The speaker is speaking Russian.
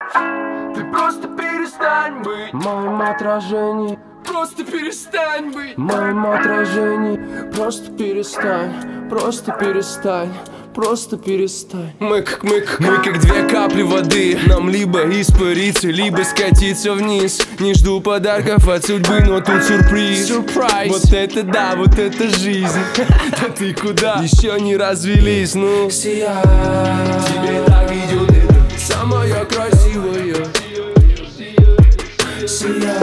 Ты просто перестань быть моим отражением. Просто перестань быть моим отражением. Просто перестань, просто перестань. Просто перестань. Мы как две капли воды. Нам либо испариться, либо скатиться вниз. Не жду подарков от судьбы, но тут сюрприз. Вот это да, вот это жизнь. Да ты куда? Еще не развелись, ну Сияй, тебе так идет это самая красивая. сияй,